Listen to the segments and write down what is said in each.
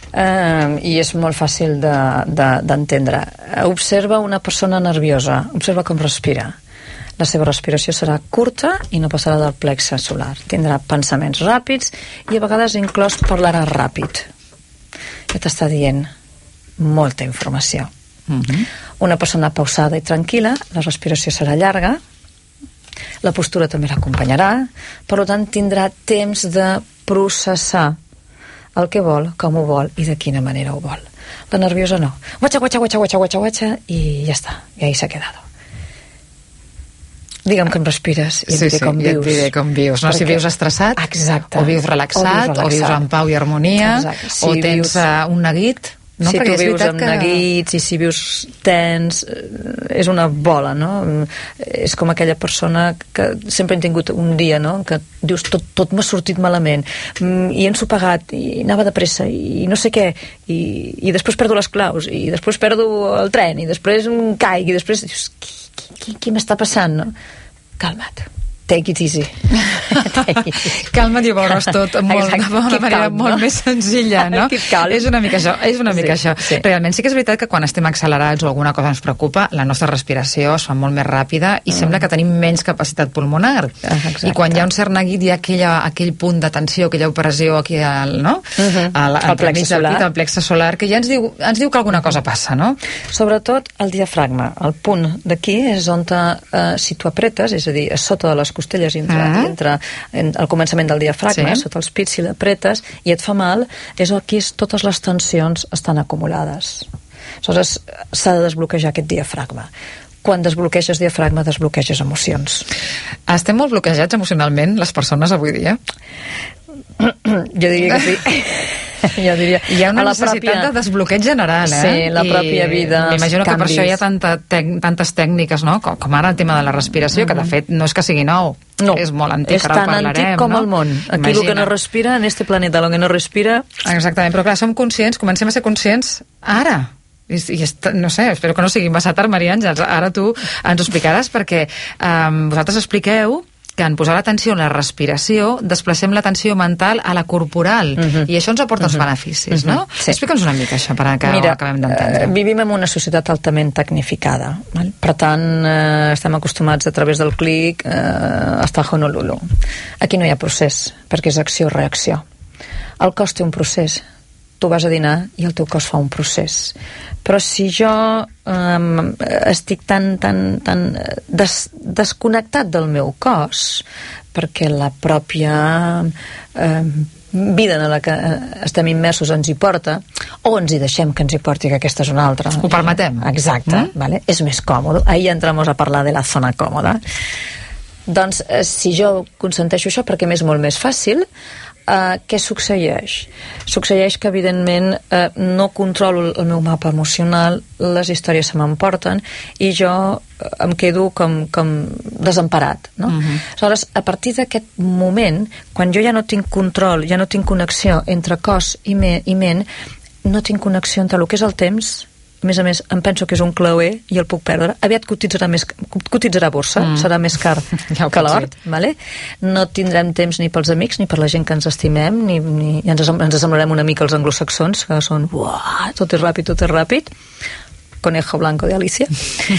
I és molt fàcil d'entendre. Observa una persona nerviosa, observa com respira. La seva respiració serà curta i no passarà del plexe solar. Tindrà pensaments ràpids i a vegades inclòs parlarà ràpid. Ja t'està dient molta informació. Una persona pausada i tranquil·la, la respiració serà llarga, la postura també l'acompanyarà, per tant tindrà temps de processar el que vol, com ho vol i de quina manera ho vol. La nerviosa no. Guatxa, guatxa, guatxa, guatxa, guatxa, guatxa, i ja està, i ahí s'ha quedat. Digue'm com respires i et diré com vius. Ja et diré com vius. No? Si vius estressat, o vius relaxat, o vius en pau i harmonia, o tens un neguit. No? Si tu vius amb neguits i si vius tens, és una bola, no? És com aquella persona que sempre hem tingut un dia, no? Que dius, tot m'ha sortit malament, i he ensopegat, i anava de pressa, i no sé què, i després perdo les claus, i després perdo el tren, i després caic, i després dius, què m'està passant, no? Calma't. Take it easy. Calma't i ho veuràs tot d'una manera molt més senzilla, no? És una mica això. Sí. Realment sí que és veritat que quan estem accelerats o alguna cosa ens preocupa, la nostra respiració es fa molt més ràpida i sembla que tenim menys capacitat pulmonar. I quan hi ha un cert neguit, hi ha aquell punt de tensió, aquella opressió aquí al plexe solar, que ja ens diu que alguna cosa passa, no? Sobretot el diafragma. El punt d'aquí és on si tu apretes, és a dir, a sota de les costelles entra al començament del diafragma, sota els pits, si l'apretes i et fa mal, és aquí totes les tensions estan acumulades. Aleshores s'ha de desbloquejar aquest diafragma. Quan desbloqueges diafragma, desbloqueges emocions. Estem molt bloquejats emocionalment les persones avui dia? Jo diria que sí. Jo diria, hi ha una necessitat de desbloqueig general, Sí, la pròpia vida, m'imagino que per això hi ha tantes tècniques, no? Com ara el tema de la respiració, que de fet no és que sigui nou, és molt antic, és tan antic com el món. Aquí el que no respira, en este planeta, el que no respira... Exactament, però clar, som conscients, comencem a ser conscients ara. No sé, espero que no sigui massa tard, Maria Àngels, ara tu ens ho explicaràs, perquè vosaltres expliqueu que en posar l'atenció en la respiració desplacem l'atenció mental a la corporal, i això ens aporta uns beneficis, no? Sí. Explica'ns una mica això, per que ho acabem d'entendre. Vivim en una societat altament tecnificada, per tant estem acostumats a través del clic a estar a Honolulu. Aquí no hi ha procés, perquè és acció-reacció. El cos té un procés. Tu vas a dinar i el teu cos fa un procés. Però si jo estic tan desconnectat del meu cos, perquè la pròpia vida en la que estem immersos ens hi porta, o ens hi deixem que ens hi porti, que aquesta és una altra. Ho permetem. Exacte, vale? És més còmode. Ahí entramos a parlar de la zona còmoda. Doncs si jo consenteixo això perquè m'és molt més fàcil, què succeeix? Succeeix que evidentment no controlo el meu mapa emocional, les històries se m'emporten i jo em quedo com desemparat, no? Aleshores, a partir d'aquest moment, quan jo ja no tinc control, ja no tinc connexió entre cos i ment, no tinc connexió entre el que és el temps. A més, em penso que és un clauer i el puc perdre. Aviat cotitzarà borsa, serà més car que l'or, vale? No tindrem temps ni pels amics, ni per la gent que ens estimem, ni ens semblarem una mica als anglosaxons, que són, tot és ràpid. Conejo blanco de Alicia.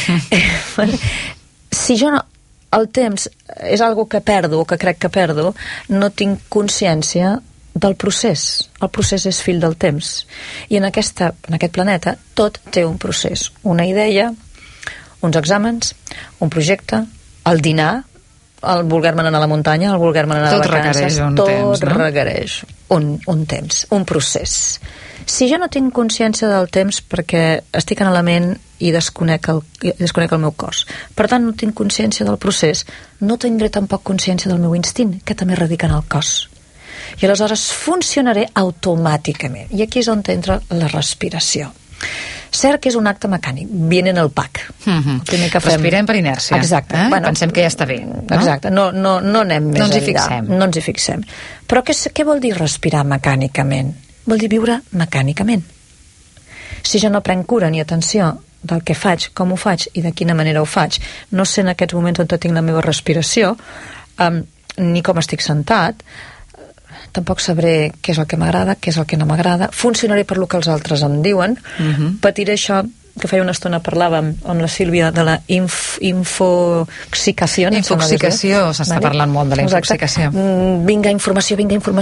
Si jo no... El temps és algo que perdo, o que crec que perdo, no tinc consciència del procés. El procés és fill del temps. I en aquest planeta tot té un procés. Una idea, uns exàmens, un projecte, el dinar, el voler-me anar a la muntanya, el voler-me anar de vacances, tot requereix un temps, un procés. Si jo no tinc consciència del temps perquè estic en la ment i desconec el meu cos, per tant no tinc consciència del procés, no tindré tampoc consciència del meu instint, que també radica en el cos. I aleshores funcionaré automàticament. I aquí és on entra la respiració. Cert que és un acte mecànic, viene en el pack. El primer que fem... Respirem per inèrcia. Exacte. Pensem que ja està bé. Exacte, no anem més enllà. No ens hi fixem. Però què vol dir respirar mecànicament? Vol dir viure mecànicament. Si jo no prenc cura ni atenció del que faig, com ho faig i de quina manera ho faig, no sé en aquests moments on tinc la meva respiració, ni com estic sentat, tampoc sabré què és el que m'agrada, què és el que no m'agrada, funcionaré per lo que els altres em diuen, patiré això que feia una estona parlàvem amb la Sílvia de la infoxicació. Infoxicació, s'està parlant molt de la infoxicació. Vinga informació,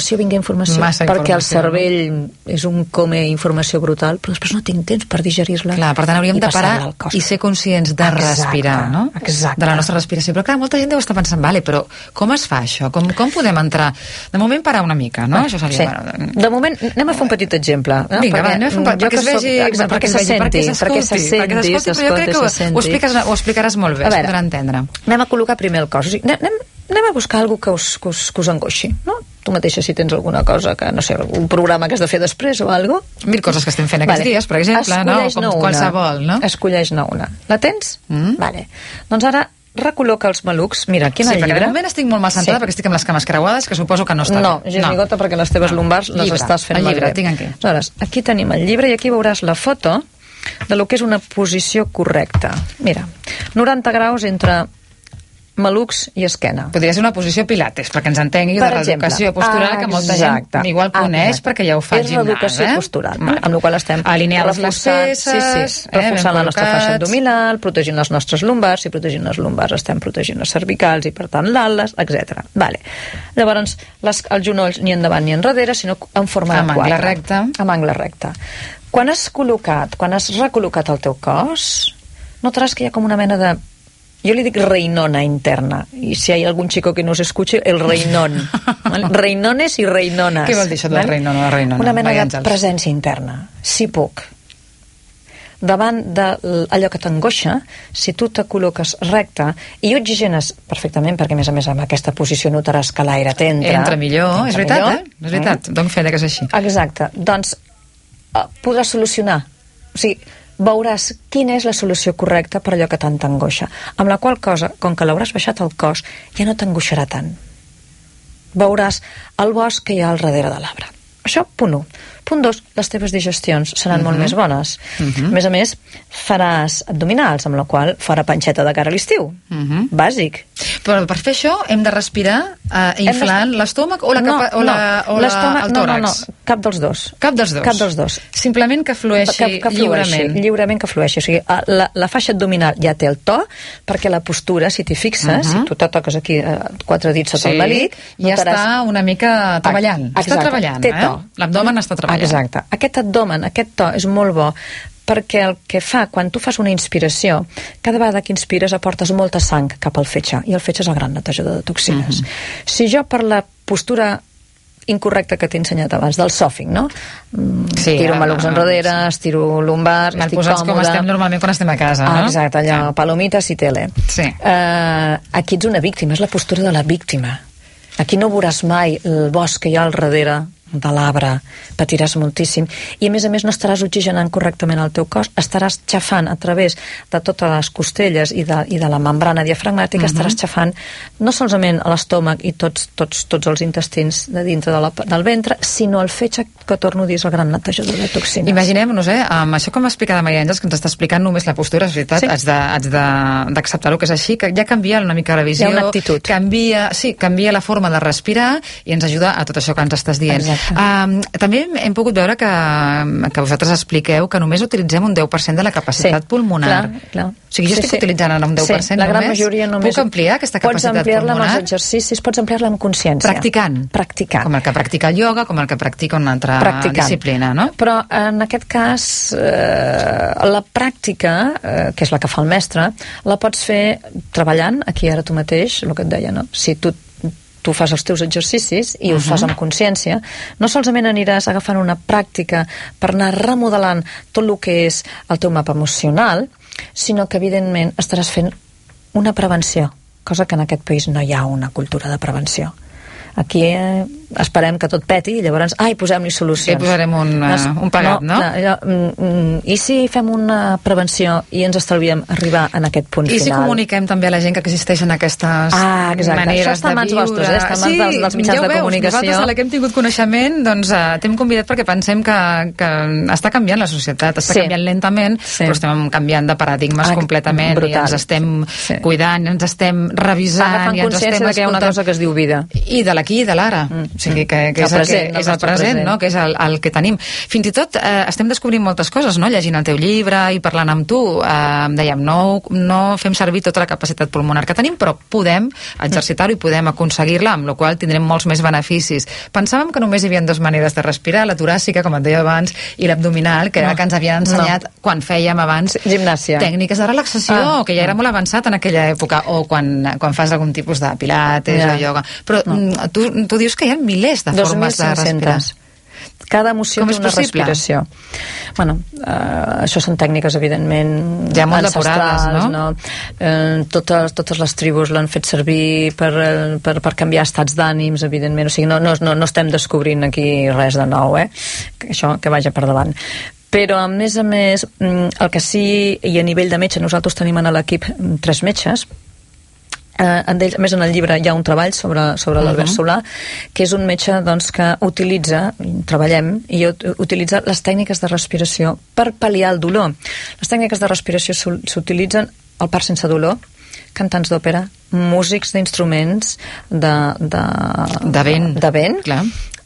perquè el cervell és un come informació brutal, però després no tinc temps per digerir-la. Clar, per tant hauríem de parar i ser conscients de respirar, no? Exacte. De la nostra respiració. Però clar, molta gent deu estar pensant, vale, però com es fa això? Com podem entrar? De moment parar una mica, no? Això seria... De moment, anem a fer un petit exemple. Vinga, va, anem a fer un petit exemple, perquè se senti, perquè s'escolti, però jo crec que ho explicaràs molt bé, es podrà entendre. Anem a col·locar primer el cos. O sigui, anem a buscar alguna cosa que us angoixi, no? Tu mateixa, si tens alguna cosa que, no sé, un programa que has de fer després o alguna cosa. Mil coses que estem fent aquests dies, per exemple, no? Com qualsevol, no? Escolleix-ne una. La tens? Vale. Doncs ara recol·loca els malucs. Mira, aquí en el llibre... Sí, perquè de moment estic molt mal centrada perquè estic amb les cames creuades, que suposo que no està bé. No, Gigota, perquè les teves lumbars les estàs fent malbé. El llibre, tinc aquí. Aleshores, aquí tenim el llibre i aquí veuràs la foto de lo que és una posició correcta. Mira, 90 graus entre malucs i esquena. Podria ser una posició pilates, perquè ens entengui, de reeducació postural, que molta gent igual coneix perquè ja ho fa al gimnàs. És reeducació postural, amb la qual estem alineant les peces, reforçant la nostra faixa abdominal, protegint les nostres lumbars, i protegint les lumbars estem protegint les cervicals i per tant l'ales, etc. Vale. Llavors, els genolls ni endavant ni enrere, sinó en forma de quadre. Amb angle recte. Quan has recol·locat el teu cos, notaràs que hi ha com una mena de... Jo li dic reinona interna, i si hi ha algun xico que no s'escuche, el reinon. Reinones i reinones. Què vol dir això de reinona? Una mena de presència interna. Si puc. Davant d'allò que t'angoixa, si tu te col·loques recte i oxigenes perfectament, perquè a més amb aquesta posició notaràs que l'aire t'entra. Entra millor, és veritat, És veritat, dono fe que és així. Exacte. Doncs podràs solucionar. O sigui, veuràs quina és la solució correcta per allò que tant t'angoixa. Amb la qual cosa, com que l'hauràs baixat al cos, ja no t'angoixarà tant. Veuràs el bosc que hi ha al darrere de l'arbre. Això, punt 1. Punt 2, les teves digestions seran molt més bones. A més, faràs abdominals, amb la qual farà panxeta de cara a l'estiu. Bàsic. Però per fer això hem de respirar inflant l'estómac o el tòrax? No, cap dels dos. Cap dels dos. Simplement que flueixi lliurement. Lliurement que flueixi. O sigui, la faixa abdominal ja té el to, perquè la postura, si t'hi fixes, si tu te toques aquí 4 dits sota el melic, ja està una mica treballant. Està treballant, té to. L'abdomen està treballant. Exacte. Aquest abdomen, aquest to és molt bo perquè el que fa, quan tu fas una inspiració, cada vegada que inspires aportes molta sang cap al fetge, i el fetge és el gran netejador de toxines. Si jo per la postura incorrecta que t'he ensenyat abans, del sòfing, no? Tiro malucs enrere, estiro lumbars, estic còmoda. Com estem normalment quan estem a casa, no? Exacte, allò, palomitas i tele. Aquí ets una víctima, és la postura de la víctima. Aquí no veuràs mai el bosc que hi ha al darrere de l'arbre, patiràs moltíssim, i a més no estaràs oxigenant correctament el teu cos, estaràs xafant a través de totes les costelles i de la membrana diafragmàtica, estaràs xafant no solament a l'estómac i tots els intestins de dintre del ventre, sinó el fetge, que torno a dir, és el gran netejador de toxines. Imaginem-nos, amb això com explica Maria Àngels, que ens està explicant només la postura, és veritat, haig d'acceptar-ho que és així, que ja canvia una mica la visió, hi ha una actitud, canvia la forma de respirar i ens ajuda a tot això que ens estàs dient. També hem pogut veure que vosaltres expliqueu que només utilitzem un 10% de la capacitat pulmonar. Clar. O sigui, jo estic utilitzant ara un 10% la gran majoria només. Puc ampliar aquesta capacitat pulmonar? Pots ampliar-la amb els exercicis, pots ampliar-la amb consciència. Practicant. Com el que practica el ioga, com el que practica una altra disciplina, no? Però en aquest cas, la pràctica, que és la que fa el mestre, la pots fer treballant, aquí ara tu mateix, el que et deia, no? Si tu fas els teus exercicis i ho fas amb consciència, no solament aniràs agafant una pràctica per anar remodelant tot el que és el teu mapa emocional, sinó que evidentment estaràs fent una prevenció, cosa que en aquest país no hi ha una cultura de prevenció. Aquí esperem que tot peti i llavors, posem-li solucions. I posarem un pagat, no? I si fem una prevenció i ens estalviem arribar en aquest punt final? I si comuniquem també a la gent que existeixen aquestes maneres de viure? Això està a mans vostres, està a mans dels mitjans de comunicació. Nosaltres, a la que hem tingut coneixement, doncs t'hem convidat perquè pensem que està canviant la societat, està canviant lentament, però estem canviant de paradigmes completament i ens estem cuidant, ens estem revisant, agafant consciència que hi ha una cosa que es diu vida. I de l'aquí i de l'ara. O sigui, que és el present, no? Que és el que tenim. Fins i tot estem descobrint moltes coses, no? Llegint el teu llibre i parlant amb tu, dèiem, no fem servir tota la capacitat pulmonar que tenim, però podem exercitar-ho i podem aconseguir-la, amb la qual tindrem molts més beneficis. Pensàvem que només hi havia dues maneres de respirar, la toràcica, com et deia abans, i l'abdominal, que era que ens havien ensenyat quan fèiem abans gimnàsia, tècniques de relaxació, que ja era molt avançat en aquella època, o quan fas algun tipus de pilates o ioga. Però tu dius que hi ha milers de formes de respirar. Cada emoció té una respiració. Bueno, això són tècniques, evidentment, ja molt depurades, no? Totes les tribus l'han fet servir per canviar estats d'ànims, evidentment. O sigui, no estem descobrint aquí res de nou, això que vagi per davant. Però, a més, el que sí, i a nivell de metge, nosaltres tenim a l'equip 3 metges. A més, en el llibre hi ha un treball sobre l'Albert Solà, que és un metge que utilitza les tècniques de respiració per pal·liar el dolor. Les tècniques de respiració s'utilitzen al part sense dolor, cantants d'òpera, músics d'instruments de vent, clar,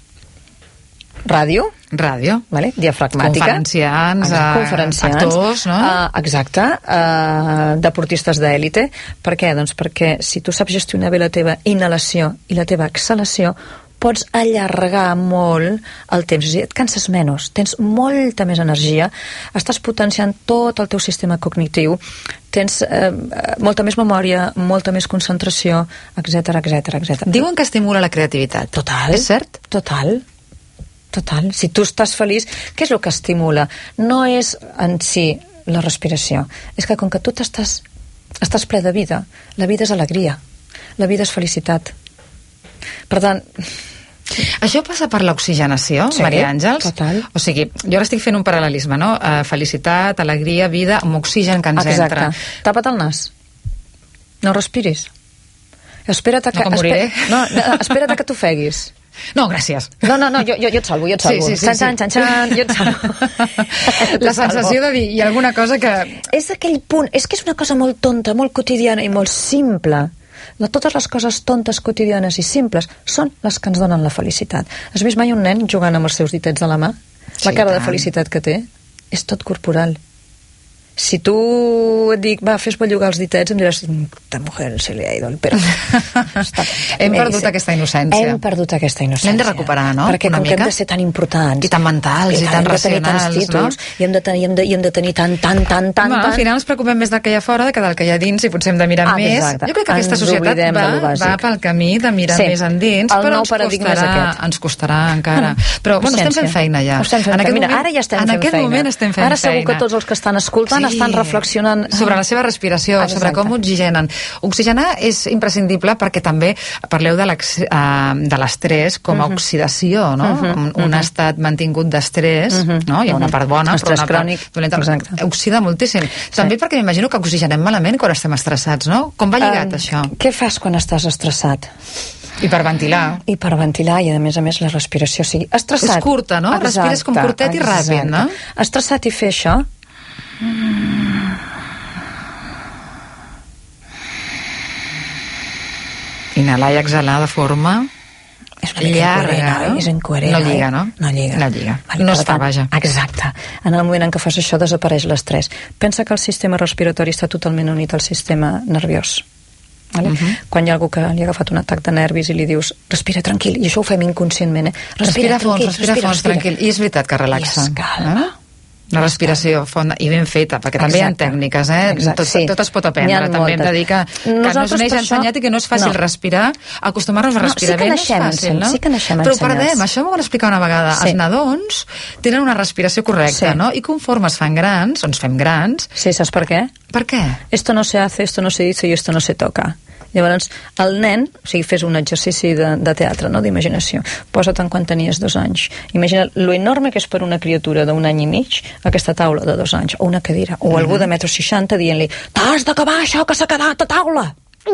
ràdio, vale? Diafragmàtica, conferenciants, actors, no? Exacte, deportistes d'èlite. Per què? Doncs perquè si tu saps gestionar bé la teva inhalació i la teva exhalació, pots allargar molt el temps, és a dir, et canses menys, tens molta més energia, estàs potenciant tot el teu sistema cognitiu, tens molta més memòria, molta més concentració, etc. Diuen que estimula la creativitat. Total. És cert? Total. Si tu estàs feliç, què és el que estimula? No és en si la respiració, és que com que tu estàs ple de vida, la vida és alegria, la vida és felicitat. Per tant... Això passa per l'oxigenació, sí, Maria Àngels? Total. O sigui, jo ara estic fent un paral·lelisme, no? Felicitat, alegria, vida, amb oxigen que ens entra. Tapa't el nas. No respiris. Espera't que moriré. Espera't que t'ofeguis. No, gràcies. No, jo et salvo. Sí. Xan, jo et salvo. La sensació de dir, hi ha alguna cosa que... És aquell punt, és que és una cosa molt tonta, molt quotidiana i molt simple. Totes les coses tontes, quotidianes i simples són les que ens donen la felicitat. Has vist mai un nen jugant amb els seus ditets de la mà? La cara de felicitat que té és tot corporal. Si tu et dic, fes bellugar els ditets, em diràs, esta mujer se li ha ido el pelo. Hem perdut aquesta innocència. L'hem de recuperar, no? Perquè com que hem de ser tan importants i tan mentals i tan racionals, títols, no? I hem de tenir tant. Al final ens preocupem més del que hi ha fora que del que hi ha dins i potser hem de mirar més. Jo crec que aquesta societat va pel camí de mirar més endins, però ens costarà encara. Però estem fent feina ja. Ara ja estem fent feina. En aquest moment estem fent feina. Ara segur que tots els que estan escoltant estan reflexionant sobre la seva respiració, sobre com oxigenen. Oxigenar és imprescindible perquè també parleu de l'estrès com a oxidació, no? Un estat mantingut d'estrès, no? Hi ha una part bona, però una part dolenta. Oxida moltíssim. També perquè m'imagino que oxigenem malament quan estem estressats, no? Com va lligat això? Què fas quan estàs estressat? Hiperventilar, i a més la respiració sigui estressat. És curta, no? Respires com curtet i ràpid, no? Estressat i fer això. Inhalar i exhalar de forma llarga, és incoherent. No lliga, no? No lliga. No es fa, vaja. Exacte. En el moment en què fas això desapareix l'estrès. Pensa que el sistema respiratori està totalment unit al sistema nerviós. Quan hi ha algú que li ha agafat un atac de nervis i li dius, respira tranquil, i això ho fem inconscientment, respira fons, tranquil, i és veritat que relaxa. I es calma. Una respiració fonda i ben feta, perquè també hi ha tècniques, tot es pot aprendre. També hem de dir que no es neix ensenyat i que no és fàcil respirar, acostumar-nos a respirar bé no és fàcil, no? Sí que naixem però perdem, això m'ho van explicar una vegada. Els nadons tenen una respiració correcta, no? I conforme es fan grans, ens fem grans... Sí, saps per què? Per què? Esto no se hace, esto no se dice y esto no se toca. Llavors, el nen, o sigui, fes un exercici de teatre, no?, d'imaginació. Posa't en quan tenies 2 anys. Imagina lo enorme que és per una criatura d'un any i mig aquesta taula de 2 anys, o una cadira, o algú de 1,60 m dient-li, t'has d'acabar això que s'ha quedat a taula!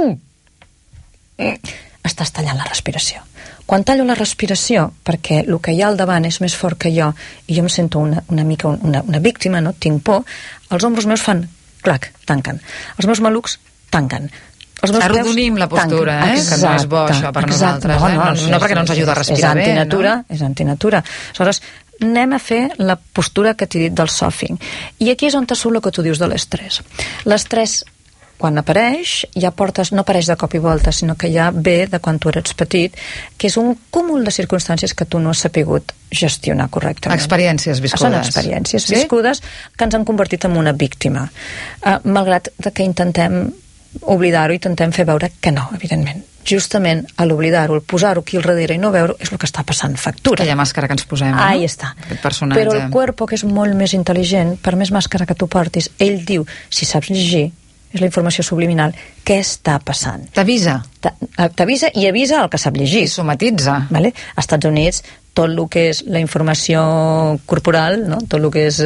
Estàs tallant la respiració. Quan tallo la respiració, perquè el que hi ha al davant és més fort que jo, i jo em sento una mica una víctima, no?, tinc por, els ombros meus fan clac, tanquen. Els meus malucs tanquen. Arrodonim la postura, que no és bo això per nosaltres. No perquè no ens ajuda a respirar bé. És antinatura. Aleshores, anem a fer la postura que t'he dit del sofing. I aquí és on surt el que tu dius de l'estrès. L'estrès, quan apareix, ja no apareix de cop i volta, sinó que ja ve de quan tu eres petit, que és un cúmul de circumstàncies que tu no has sapigut gestionar correctament. Experiències viscudes. Són experiències viscudes que ens han convertit en una víctima. Malgrat que intentem oblidar-ho i intentem fer veure que no, evidentment. Justament a l'oblidar-ho, el posar-ho aquí al darrere i no veure-ho, és el que està passant factura. Aquella màscara que ens posem, no? Ahí està. Però el cuerpo, que és molt més intel·ligent, per més màscara que tu portis, ell diu, si saps llegir, és la informació subliminal, què està passant? T'avisa. T'avisa i avisa el que sap llegir. I somatitza. Vale? Als Estats Units, tot el que és la informació corporal, no? Tot el que és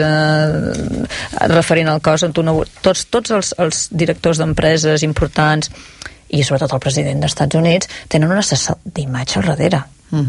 referent al cos, tots els directors d'empreses importants i sobretot el president dels Estats Units tenen un assessor d'imatge al darrere.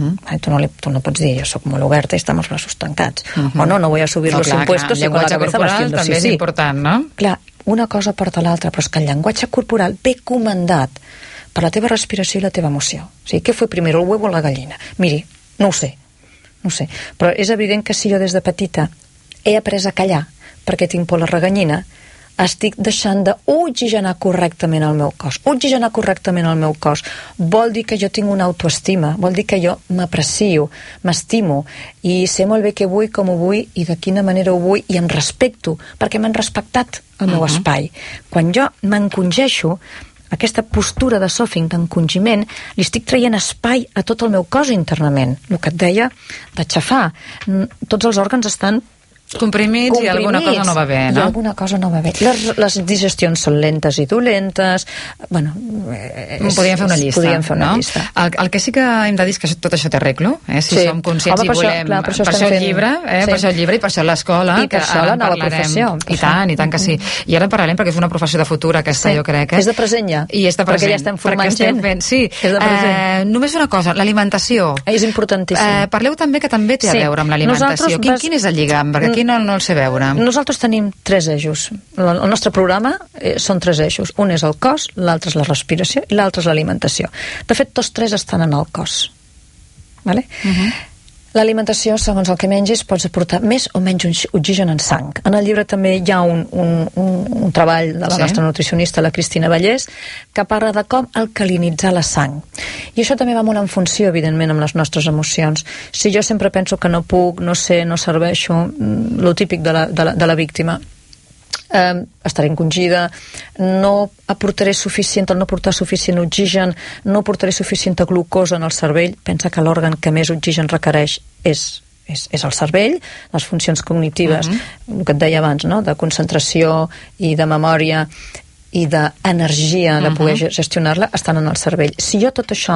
Tu no pots dir, jo soc molt oberta i està amb els braços tancats. O no voy a subir los impuestos i con la cabeza corporal també és important, no? Clar, una cosa porta l'altra, però és que el llenguatge corporal ve comandat per la teva respiració i la teva emoció. O sigui, què fue primero, el huevo o la gallina? Miri, no ho sé, però és evident que si jo des de petita he après a callar perquè tinc por a la reganyina, estic deixant d'oxigenar correctament el meu cos. Oxigenar correctament el meu cos vol dir que jo tinc una autoestima, vol dir que jo m'aprecio, m'estimo i sé molt bé què vull, com ho vull i de quina manera ho vull i em respecto, perquè m'han respectat el meu espai. Quan jo m'encongeixo, aquesta postura de sofing, d'encongiment, li estic traient espai a tot el meu cos internament. El que et deia d'aixafar. Tots els òrgans estan comprimits i alguna cosa no va bé, no? I alguna cosa no va bé. Les digestions són lentes i dolentes. Bueno, podríem fer una llista. El que sí que hem de dir és que tot això té arreglo, si som conscients i volem. Per això el llibre, per això el llibre i per això l'escola, i per això la nova professió. I tant que sí. I ara en parlarem perquè és una professió de futur aquesta, jo crec. És de present ja. I és de present. Perquè ja estem formant gent. Sí. Només una cosa, l'alimentació. És importantíssim. Parleu també que també té a veure amb l'alimentació. Quin és el lligam? Perquè aquí no el sé veure. Nosaltres tenim 3 eixos. El nostre programa són 3 eixos. Un és el cos, l'altre és la respiració i l'altre és l'alimentació. De fet, tots 3 estan en el cos. Vale? L'alimentació, segons el que mengis, pots aportar més o menys oxigen en sang. En el llibre també hi ha un treball de la nostra nutricionista, la Cristina Vallès, que parla de com alcalinitzar la sang. I això també va molt en funció, evidentment, amb les nostres emocions. Si jo sempre penso que no puc, no sé, no serveixo, lo típic de la víctima, estaré encongida, no aportaré suficient, al no portar suficient oxigen, no aportaré suficient glucosa en el cervell. Pensa que l'òrgan que més oxigen requereix és el cervell, les funcions cognitives, el que et deia abans, no? De concentració i de memòria i d'energia de poder gestionar-la estan en el cervell. Si jo tot això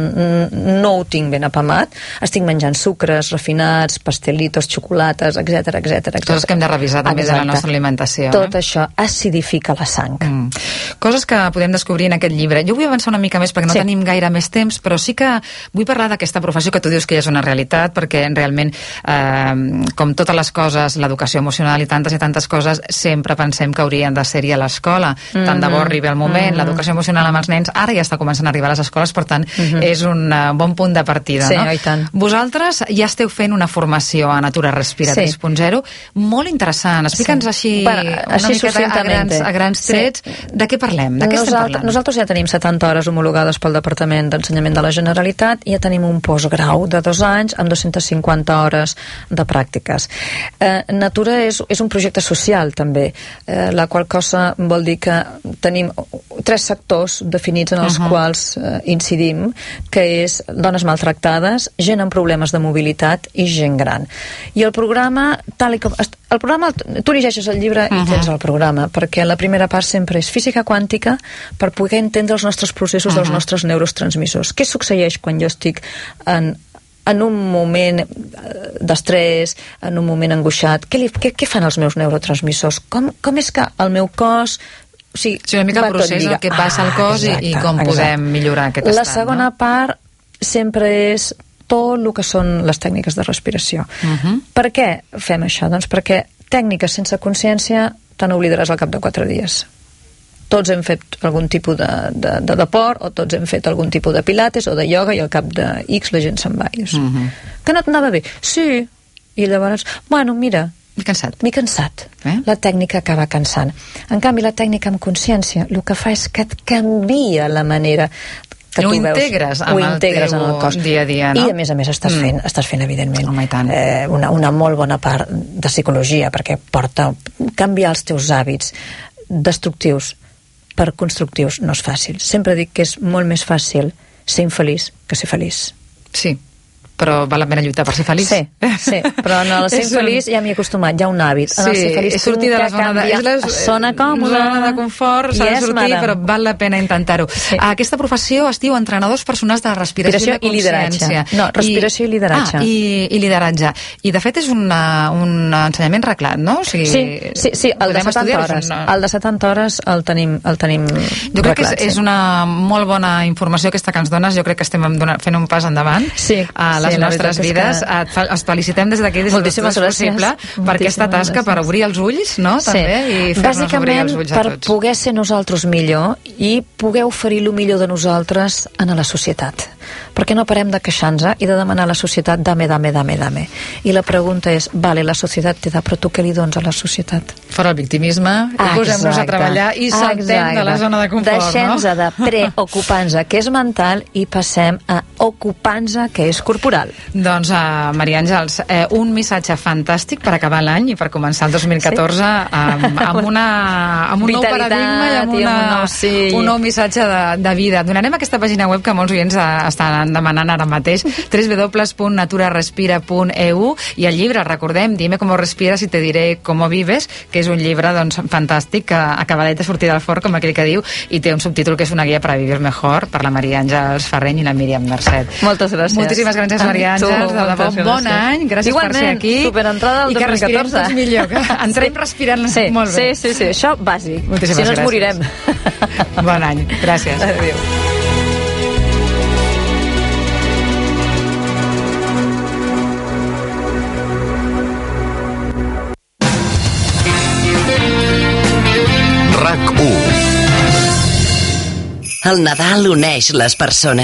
no ho tinc ben apamat, estic menjant sucres refinats, pastelitos, xocolates, etc. Coses que hem de revisar també de la nostra alimentació. Tot això acidifica la sang. Coses que podem descobrir en aquest llibre. Jo vull avançar una mica més perquè no tenim gaire més temps, però sí que vull parlar d'aquesta professió que tu dius que ja és una realitat, perquè realment, com totes les coses, l'educació emocional i tantes coses, sempre pensem que haurien de ser-hi a l'escola. Tant de bo arribi el moment, l'educació emocional amb els nens ara ja està començant a arribar a les escoles, per tant és un bon punt de partida, no? I tant. Vosaltres ja esteu fent una formació a Natura Respira 3.0 molt interessant, explica'ns així una miqueta a grans trets de què parlem, de què estem parlant. Nosaltres ja tenim 70 hores homologades pel Departament d'Ensenyament de la Generalitat i ja tenim un postgrau de 2 anys amb 250 hores de pràctiques. Natura és un projecte social també, la qual cosa vol dir que tenim 3 sectors definits en els quals incidim, que és dones maltractades, gent amb problemes de mobilitat i gent gran. I el programa, tu llegeixes el llibre i tens el programa, perquè la primera part sempre és física quàntica per poder entendre els nostres processos dels nostres neurotransmissors. Què succeeix quan jo estic en un moment d'estrès, en un moment angoixat? Què fan els meus neurotransmissors? Com és que el meu cos... una mica el procés, el que passa al cos i com podem millorar aquest estat. La segona part sempre és tot el que són les tècniques de respiració. Per què fem això? Doncs perquè tècniques sense consciència te n'oblidaràs al cap de 4 dies. tots hem fet algun tipus de deport, o tots hem fet algun tipus de pilates o de ioga, i al cap de X la gent se'n va. Que no t'anava bé? Sí. I llavors, bueno, mira, m'he cansat. La tècnica acaba cansant. En canvi, la tècnica amb consciència el que fa és que et canvia la manera que tu integres en el teu dia a dia, no? I a més estàs fent evidentment una molt bona part de psicologia, perquè porta canviar els teus hàbits destructius per constructius no és fàcil. Sempre dic que és molt més fàcil ser infeliç que ser feliç. Sí, però val la pena lluitar per ser feliç. Sí, però en el ser infeliç ja m'hi he acostumat, ja un hàbit. En el ser feliç sortir de la zona còmoda, zona de confort, s'ha de sortir, però val la pena intentar-ho. Aquesta professió es diu entrenadors personals de respiració i consciència. No, respiració i lideratge. I lideratge. I de fet és un ensenyament reglat, no? Sí, el de 70 hores. El de 70 hores el tenim jo crec que és una molt bona informació aquesta que ens dones. Jo crec que estem fent un pas endavant a les nostres vides. Es felicitem des d'aquí, des de tot és possible, per aquesta tasca, per obrir els ulls, no? També, i fer-nos obrir els ulls a tots. Per poder ser nosaltres millor i poder oferir el millor de nosaltres a la societat. Perquè no parem de queixar-nos i de demanar a la societat dame. I la pregunta és, vale, la societat te da, però tu què li dones a la societat? Fora el victimisme, posem-nos a treballar i saltem de la zona de confort, no? Deixem-nos de preocupar-nos, que és mental, i passem a ocupar-nos, que és corporal. Doncs, Maria Àngels, un missatge fantàstic per acabar l'any i per començar el 2014 amb un nou paradigma i amb un nou missatge de vida. Donarem aquesta pàgina web que molts oients estan demanant ara mateix, www.naturarespira.eu, i el llibre, recordem, Dime cómo respiras y te diré cómo vives, que és un llibre fantàstic, acabadet de sortir del forn, com aquell que diu, i té un subtítol que és una guia per a vivir mejor, per la Maria Àngels Ferreny i la Míriam Mercet. Moltes gràcies. Moltíssimes gràcies, Maria Àngels, de debò, bon any, gràcies per ser aquí. Superentrada del 2014. I que respirem tots millor, que entrem respirant molt bé. Sí, això bàsic. Moltíssimes gràcies. Si no ens morirem. Bon any, gràcies. Adéu. RAC1. El Nadal uneix les persones.